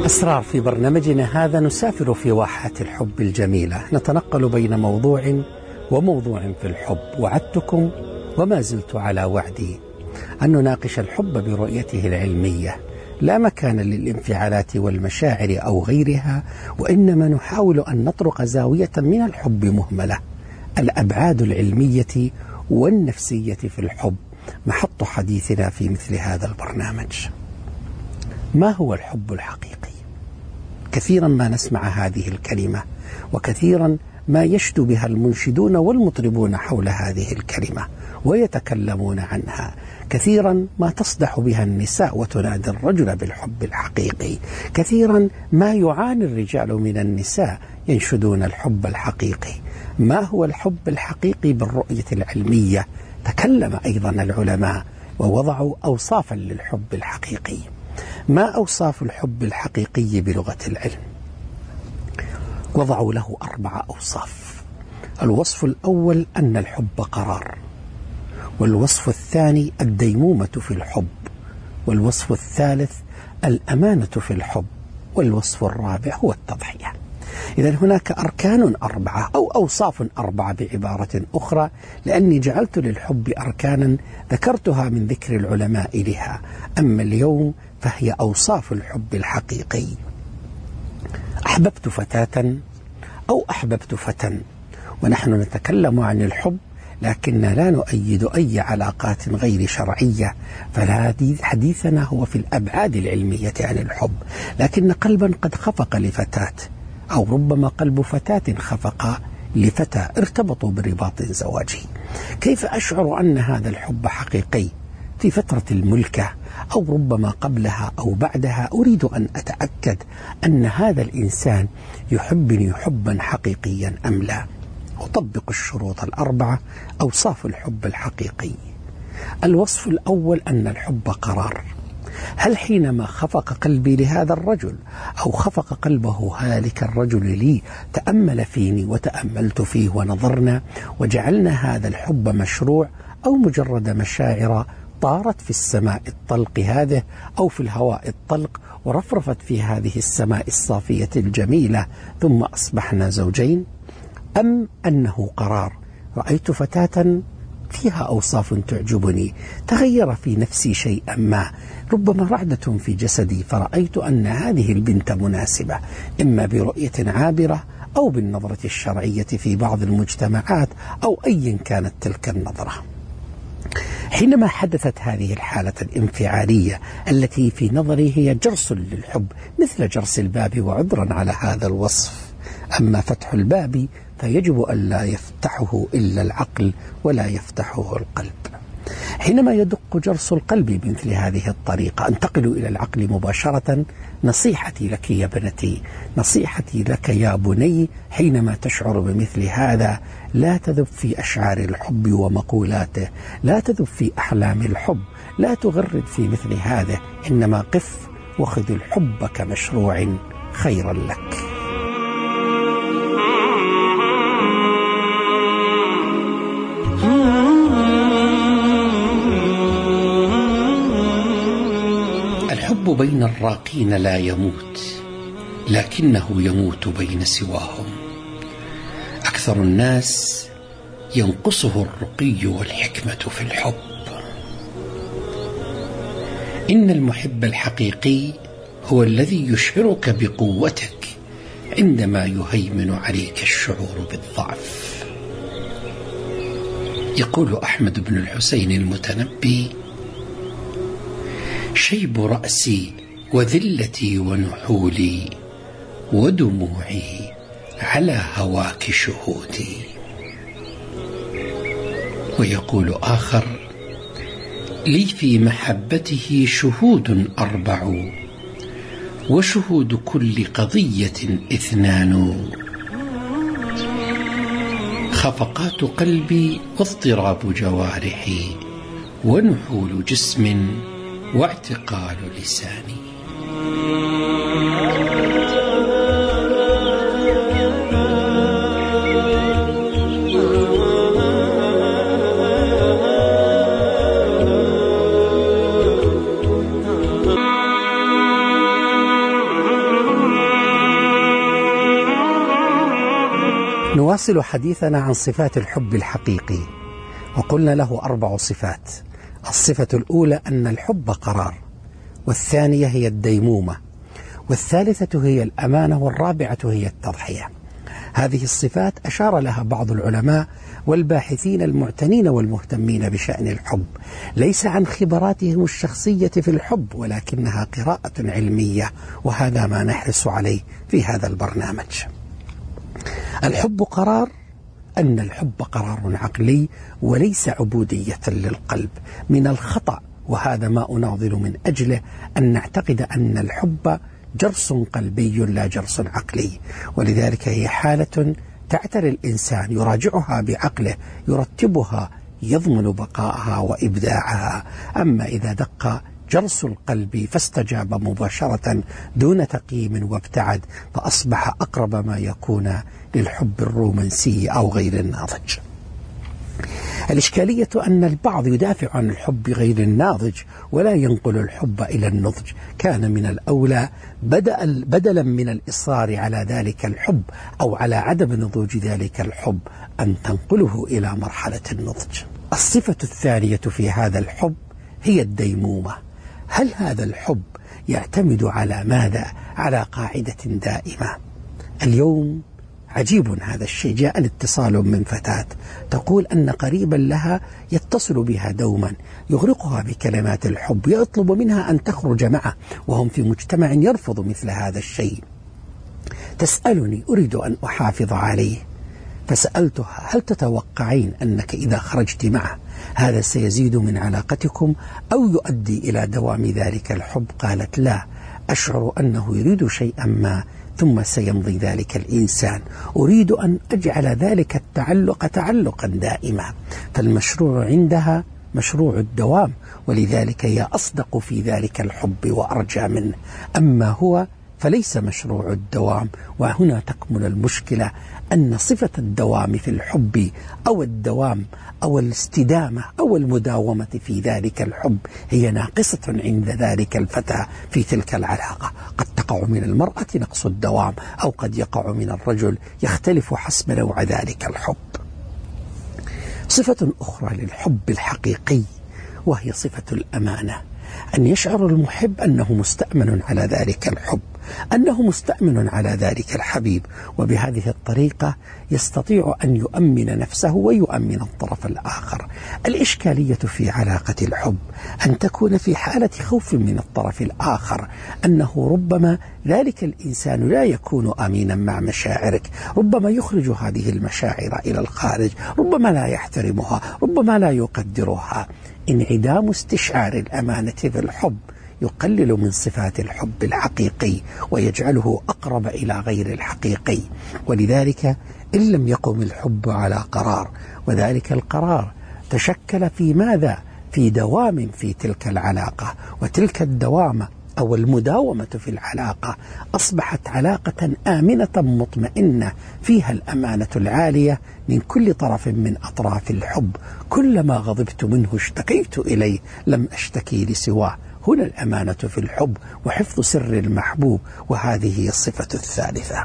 أسرار في برنامجنا هذا نسافر في واحات الحب الجميلة، نتنقل بين موضوع وموضوع في الحب. وعدتكم وما زلت على وعدي أن نناقش الحب برؤيته العلمية، لا مكان للانفعالات والمشاعر أو غيرها، وإنما نحاول أن نطرق زاوية من الحب مهملة. الأبعاد العلمية والنفسية في الحب محط حديثنا في مثل هذا البرنامج. ما هو الحب الحقيقي؟ كثيرا ما نسمع هذه الكلمة، وكثيرا ما يشدو بها المنشدون والمطربون حول هذه الكلمة ويتكلمون عنها. كثيرا ما تصدح بها النساء وتنادي الرجل بالحب الحقيقي. كثيرا ما يعاني الرجال من النساء ينشدون الحب الحقيقي. ما هو الحب الحقيقي بالرؤية العلمية؟ تكلم أيضا العلماء ووضعوا أوصافا للحب الحقيقي. ما أوصاف الحب الحقيقي بلغة العلم؟ وضعوا له 4 أوصاف. الوصف الأول أن الحب قرار، والوصف الثاني الديمومة في الحب، والوصف الثالث الأمانة في الحب، والوصف الرابع هو التضحية. إذن هناك أركان 4 أو أوصاف 4 بعبارة أخرى، لأني جعلت للحب أركانا ذكرتها من ذكر العلماء لها. أما اليوم فهي أوصاف الحب الحقيقي. أحببت فتاة أو أحببت فتى، ونحن نتكلم عن الحب لكننا لا نؤيد أي علاقات غير شرعية، فحديثنا هو في الأبعاد العلمية عن الحب. لكن قلبا قد خفق لفتاة، أو ربما قلب فتاة خفق لفتى، ارتبطوا برباط زواجي. كيف أشعر أن هذا الحب حقيقي؟ في فترة الملكة أو ربما قبلها أو بعدها أريد أن أتأكد أن هذا الإنسان يحبني حبا حقيقيا أم لا. أطبق الشروط 4 أوصاف الحب الحقيقي. الوصف الأول أن الحب قرار. هل حينما خفق قلبي لهذا الرجل أو خفق قلبه هالك الرجل لي تأمل فيني وتأملت فيه ونظرنا وجعلنا هذا الحب مشروع، أو مجرد مشاعر طارت في السماء الطلق هذه أو في الهواء الطلق ورفرفت في هذه السماء الصافية الجميلة ثم أصبحنا زوجين؟ أم أنه قرار؟ رأيت فتاة فيها أوصاف تعجبني، تغير في نفسي شيئا ما، ربما رعدة في جسدي، فرأيت أن هذه البنت مناسبة، إما برؤية عابرة أو بالنظرة الشرعية في بعض المجتمعات أو أيا كانت تلك النظرة. حينما حدثت هذه الحالة الانفعالية التي في نظري هي جرس للحب مثل جرس الباب، وعذرا على هذا الوصف، أما فتح الباب فيجب أن لا يفتحه إلا العقل ولا يفتحه القلب. حينما يدق جرس القلب بمثل هذه الطريقة أنتقل إلى العقل مباشرة. نصيحتي لك يا بنتي، نصيحتي لك يا بني، حينما تشعر بمثل هذا لا تذب في أشعار الحب ومقولاته، لا تذب في أحلام الحب، لا تغرد في مثل هذا، إنما قف وخذ الحب كمشروع خيرا لك. الحب بين الراقين لا يموت، لكنه يموت بين سواهم. أكثر الناس ينقصه الرقي والحكمة في الحب. إن المحب الحقيقي هو الذي يشعرك بقوتك عندما يهيمن عليك الشعور بالضعف. يقول أحمد بن الحسين المتنبي: شيب رأسي وذلتي ونحولي ودموعي على هواك شهودي. ويقول آخر: لي في محبته شهود 4 وشهود كل قضية 2، خفقات قلبي واضطراب جوارحي ونحول جسم واعتقال لساني. نواصل حديثنا عن صفات الحب الحقيقي، وقلنا له 4 صفات. الصفة الأولى أن الحب قرار، والثانية هي الديمومة، والثالثة هي الأمانة، والرابعة هي التضحية. هذه الصفات أشار لها بعض العلماء والباحثين المعتنين والمهتمين بشأن الحب، ليس عن خبراتهم الشخصية في الحب، ولكنها قراءة علمية، وهذا ما نحرص عليه في هذا البرنامج. الحب قرار، أن الحب قرار عقلي وليس عبودية للقلب. من الخطأ، وهذا ما أناضل من أجله، أن نعتقد أن الحب جرس قلبي لا جرس عقلي، ولذلك هي حالة تعتري الإنسان، يراجعها بعقله، يرتبها، يضمن بقائها وإبداعها. أما إذا دق جرس القلب فاستجاب مباشرة دون تقييم وابتعد، فأصبح أقرب ما يكون للحب الرومانسي أو غير الناضج. الإشكالية أن البعض يدافع عن الحب غير الناضج ولا ينقل الحب إلى النضج. كان من الأولى بدلا من الإصرار على ذلك الحب أو على عدم نضوج ذلك الحب أن تنقله إلى مرحلة النضج. الصفة الثانية في هذا الحب هي الديمومة. هل هذا الحب يعتمد على ماذا؟ على قاعدة دائمة. اليوم عجيب هذا الشيء، جاء اتصال من فتاة تقول أن قريبا لها يتصل بها دوما، يغرقها بكلمات الحب، يطلب منها أن تخرج معه، وهم في مجتمع يرفض مثل هذا الشيء. تسألني أريد أن أحافظ عليه، فسألتها هل تتوقعين أنك إذا خرجت معه هذا سيزيد من علاقتكم أو يؤدي إلى دوام ذلك الحب؟ قالت لا، أشعر أنه يريد شيئا ما ثم سيمضي ذلك الإنسان، أريد أن أجعل ذلك التعلق تعلقا دائما. فالمشروع عندها مشروع الدوام، ولذلك هي أصدق في ذلك الحب وأرجى منه. أما هو فليس مشروع الدوام، وهنا تكمن المشكلة، أن صفة الدوام في الحب أو الدوام أو الاستدامة أو المداومة في ذلك الحب هي ناقصة عند ذلك الفتى في تلك العلاقة. قد تقع من المرأة نقص الدوام، أو قد يقع من الرجل، يختلف حسب نوع ذلك الحب. صفة أخرى للحب الحقيقي وهي صفة الأمانة، أن يشعر المحب أنه مستأمن على ذلك الحب، أنه مستأمن على ذلك الحبيب، وبهذه الطريقة يستطيع أن يؤمن نفسه ويؤمن الطرف الآخر. الإشكالية في علاقة الحب أن تكون في حالة خوف من الطرف الآخر، أنه ربما ذلك الإنسان لا يكون أمينا مع مشاعرك، ربما يخرج هذه المشاعر إلى الخارج، ربما لا يحترمها، ربما لا يقدرها. انعدام استشعار الأمانة في الحب يقلل من صفات الحب الحقيقي ويجعله أقرب إلى غير الحقيقي. ولذلك إن لم يقم الحب على قرار، وذلك القرار تشكل في ماذا؟ في دوام في تلك العلاقة، وتلك الدوامة أو المداومة في العلاقة أصبحت علاقة آمنة مطمئنة فيها الأمانة العالية من كل طرف من أطراف الحب. كلما غضبت منه اشتكيت إليه، لم أشتكي لسواه. هنا الأمانة في الحب وحفظ سر المحبوب، وهذه هي الصفة الثالثة.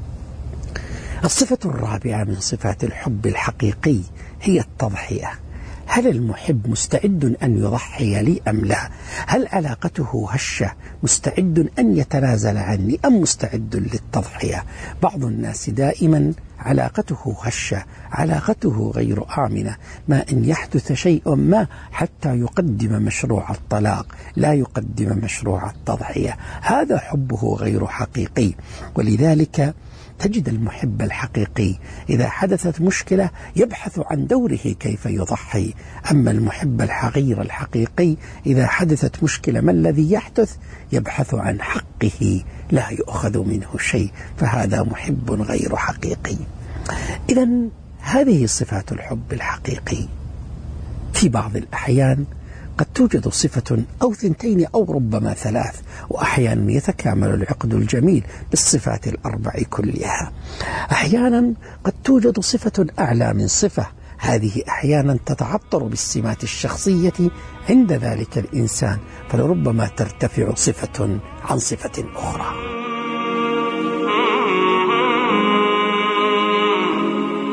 الصفة الرابعة من صفات الحب الحقيقي هي التضحية. هل المحب مستعد أن يضحي لي أم لا؟ هل علاقته هشة مستعد أن يتنازل عني أم مستعد للتضحية؟ بعض الناس دائما علاقته هشة، علاقته غير آمنة، ما إن يحدث شيء ما حتى يقدم مشروع الطلاق، لا يقدم مشروع التضحية. هذا حبه غير حقيقي. ولذلك تجد المحب الحقيقي إذا حدثت مشكلة يبحث عن دوره كيف يضحي. أما المحب الغير الحقيقي إذا حدثت مشكلة ما الذي يحدث؟ يبحث عن حقه، لا يؤخذ منه شيء، فهذا محب غير حقيقي. إذن هذه صفات الحب الحقيقي. في بعض الأحيان قد توجد صفة أو 2 أو ربما 3، وأحيانا يتكامل العقد الجميل بالصفات ال4 كلها. أحيانا قد توجد صفة أعلى من صفة، هذه أحيانا تتعطر بالسمات الشخصية عند ذلك الإنسان، فلربما ترتفع صفة عن صفة أخرى.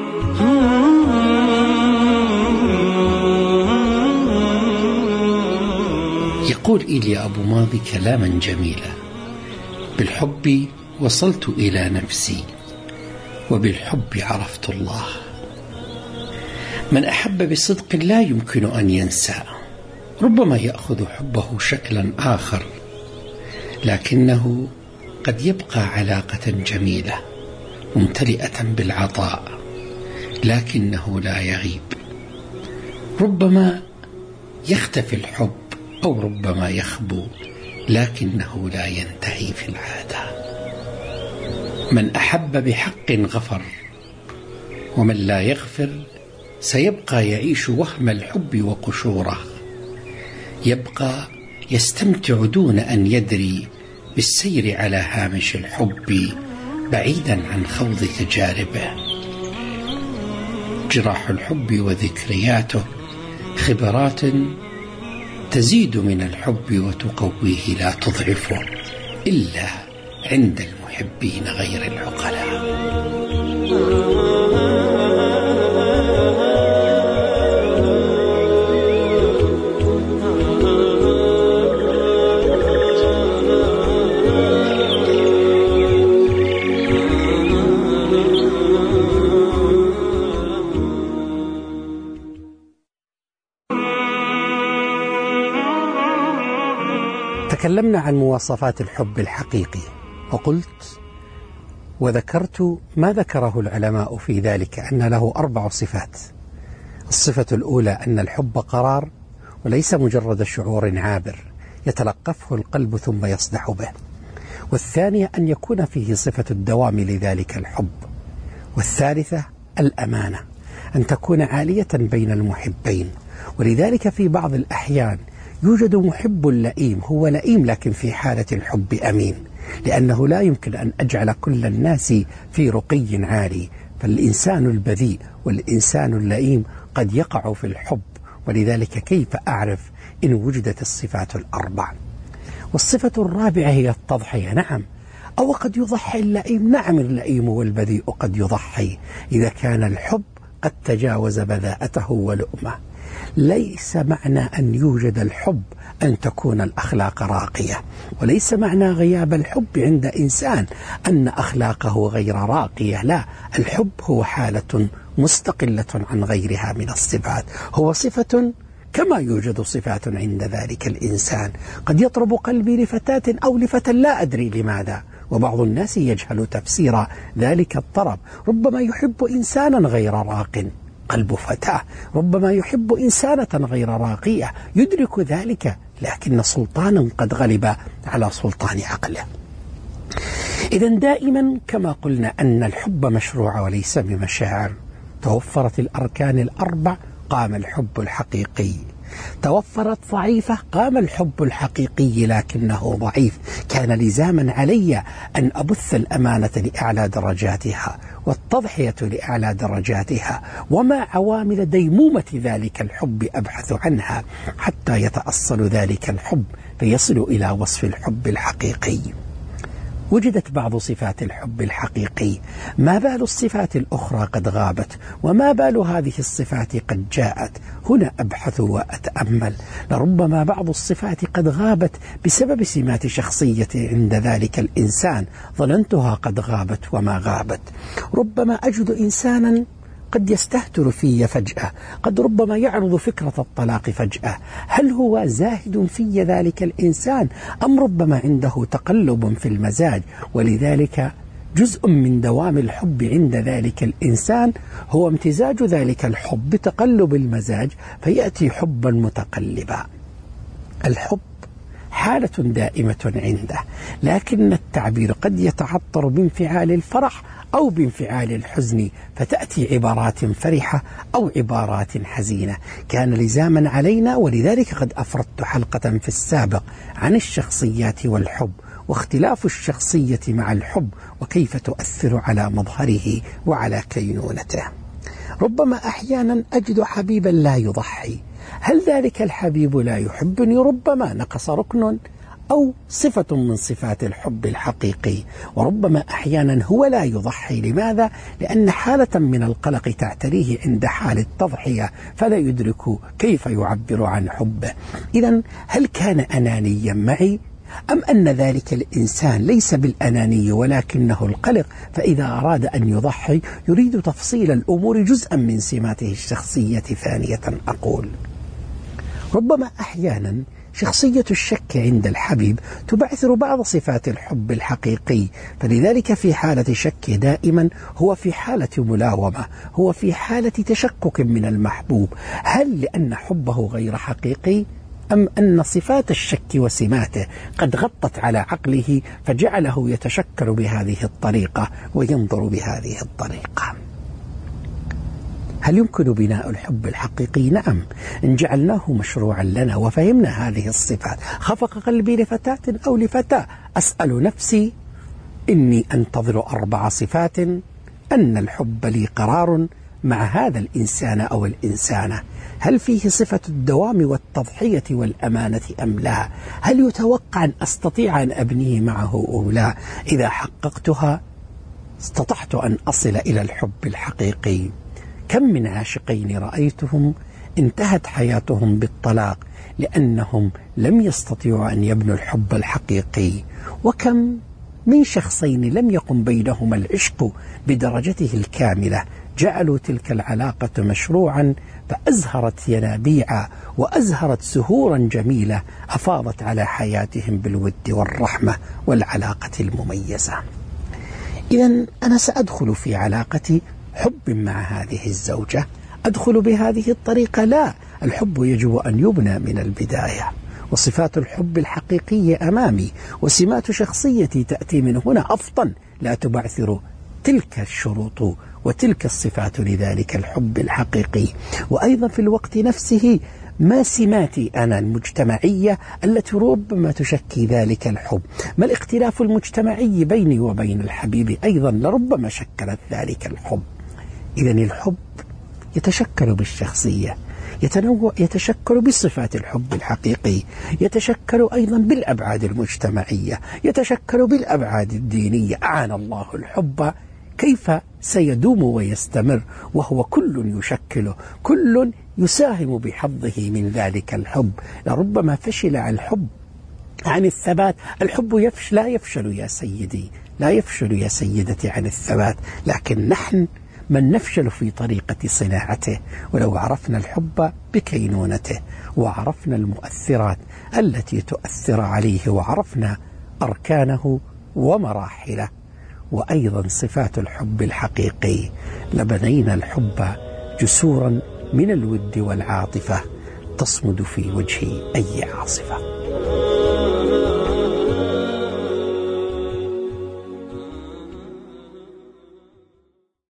يقول إيليا أبو ماضي كلاما جميلا: بالحب وصلت إلى نفسي، وبالحب عرفت الله. من أحب بصدق لا يمكن أن ينسى، ربما يأخذ حبه شكلا آخر، لكنه قد يبقى علاقة جميلة ممتلئة بالعطاء، لكنه لا يغيب. ربما يختفي الحب أو ربما يخبو، لكنه لا ينتهي في العادة. من أحب بحق غفر، ومن لا يغفر سيبقى يعيش وهم الحب وقشوره، يبقى يستمتع دون أن يدري بالسير على هامش الحب بعيدا عن خوض تجاربه. جراح الحب وذكرياته خبرات تزيد من الحب وتقويه لا تضعفه، إلا عند المحبين غير العقلاء. تكلمنا عن مواصفات الحب الحقيقي، وقلت وذكرت ما ذكره العلماء في ذلك، أن له 4 صفات. الصفة الأولى أن الحب قرار وليس مجرد شعور عابر يتلقفه القلب ثم يصدح به. والثانية أن يكون فيه صفة الدوام لذلك الحب. والثالثة الأمانة، أن تكون عالية بين المحبين. ولذلك في بعض الأحيان يوجد محب لئيم، هو لئيم لكن في حالة الحب أمين، لأنه لا يمكن أن أجعل كل الناس في رقي عالي، فالإنسان البذيء والإنسان اللئيم قد يقع في الحب. ولذلك كيف أعرف إن وجدت الصفات ال4؟ والصفة الرابعة هي التضحية. نعم، أو قد يضحي اللئيم، نعم اللئيم والبذيء قد يضحي إذا كان الحب قد تجاوز بذاءته ولؤمه. ليس معنى أن يوجد الحب أن تكون الأخلاق راقية، وليس معنى غياب الحب عند إنسان أن أخلاقه غير راقية. لا، الحب هو حالة مستقلة عن غيرها من الصفات، هو صفة كما يوجد صفات عند ذلك الإنسان. قد يطرب قلبي لفتاة أو لفتى لا أدري لماذا، وبعض الناس يجهل تفسير ذلك الطرب. ربما يحب إنسانا غير راق قلب فتاة، ربما يحب إنسانة غير راقية يدرك ذلك، لكن سلطانا قد غلب على سلطان عقله. إذن دائما كما قلنا أن الحب مشروع وليس بمشاعر. توفرت الأركان ال4 قام الحب الحقيقي، توفرت ضعيفة قام الحب الحقيقي لكنه ضعيف. كان لزاما علي أن أبث الأمانة لأعلى درجاتها والتضحية لأعلى درجاتها، وما عوامل ديمومة ذلك الحب أبحث عنها حتى يتأصل ذلك الحب فيصل إلى وصف الحب الحقيقي. وجدت بعض صفات الحب الحقيقي، ما بال الصفات الأخرى قد غابت، وما بال هذه الصفات قد جاءت؟ هنا أبحث وأتأمل. لربما بعض الصفات قد غابت بسبب سمات شخصية عند ذلك الإنسان ظننتها قد غابت وما غابت. ربما أجد إنسانا قد يستهتر في فجأة، قد ربما يعرض فكرة الطلاق فجأة. هل هو زاهد في ذلك الإنسان أم ربما عنده تقلب في المزاج؟ ولذلك جزء من دوام الحب عند ذلك الإنسان هو امتزاج ذلك الحب بتقلب المزاج فيأتي حبا متقلبا. الحب حالة دائمة عنده، لكن التعبير قد يتعطر بانفعال الفرح أو بانفعال الحزن، فتأتي عبارات فرحة أو عبارات حزينة. كان لزاما علينا، ولذلك قد أفردت حلقة في السابق عن الشخصيات والحب، واختلاف الشخصية مع الحب وكيف تؤثر على مظهره وعلى كينونته. ربما أحيانا أجد حبيبا لا يضحي، هل ذلك الحبيب لا يحبني؟ ربما نقص ركن أو صفة من صفات الحب الحقيقي. وربما أحيانا هو لا يضحي. لماذا؟ لأن حالة من القلق تعتريه عند حال التضحية، فلا يدرك كيف يعبر عن حبه. إذن هل كان أنانيا معي؟ أم أن ذلك الإنسان ليس بالأناني ولكنه القلق، فإذا أراد أن يضحي يريد تفصيل الأمور جزءا من سماته الشخصية. ثانية أقول ربما أحيانا شخصية الشك عند الحبيب تبعثر بعض صفات الحب الحقيقي، فلذلك في حالة شك دائما هو في حالة ملاومة، هو في حالة تشكك من المحبوب. هل لأن حبه غير حقيقي، أم أن صفات الشك وسماته قد غطت على عقله فجعله يتشكل بهذه الطريقة وينظر بهذه الطريقة؟ هل يمكن بناء الحب الحقيقي؟ نعم، إن جعلناه مشروعا لنا وفهمنا هذه الصفات. خفق قلبي لفتاة أو لفتاة، أسأل نفسي إني أنتظر 4 صفات أن الحب لي قرار مع هذا الإنسان أو الإنسانة. هل فيه صفة الدوام والتضحية والأمانة أم لا؟ هل يتوقع أن أستطيع أن أبنيه معه أو لا؟ إذا حققتها استطعت أن أصل إلى الحب الحقيقي. كم من عاشقين رأيتهم انتهت حياتهم بالطلاق لأنهم لم يستطيعوا أن يبنوا الحب الحقيقي، وكم من شخصين لم يقم بينهما العشق بدرجته الكاملة، جعلوا تلك العلاقة مشروعا فأزهرت ينابيع وأزهرت زهورا جميلة أفاضت على حياتهم بالود والرحمة والعلاقة المميزة. إذن أنا سأدخل في علاقة حب مع هذه الزوجة، أدخل بهذه الطريقة؟ لا، الحب يجب أن يبنى من البداية، وصفات الحب الحقيقية أمامي، وسمات شخصيتي تأتي من هنا أفطن، لا تبعثر تلك الشروط وتلك الصفات لذلك الحب الحقيقي. وأيضا في الوقت نفسه ما سماتي أنا المجتمعية التي ربما تشكي ذلك الحب؟ ما الاختلاف المجتمعي بيني وبين الحبيب أيضا لربما شكلت ذلك الحب. إذن الحب يتشكل بالشخصية، يتشكل بصفات الحب الحقيقي، يتشكل أيضا بالأبعاد المجتمعية، يتشكل بالأبعاد الدينية. أعان الله الحب كيف سيدوم ويستمر وهو كل يشكله، كل يساهم بحظه من ذلك الحب. لربما فشل الحب عن الثبات. الحب لا يفشل يا سيدي، لا يفشل يا سيدتي عن الثبات، لكن نحن من نفشل في طريقة صناعته. ولو عرفنا الحب بكينونته وعرفنا المؤثرات التي تؤثر عليه وعرفنا أركانه ومراحله وأيضا صفات الحب الحقيقي، لبنينا الحب جسورا من الود والعاطفة تصمد في وجه أي عاصفة.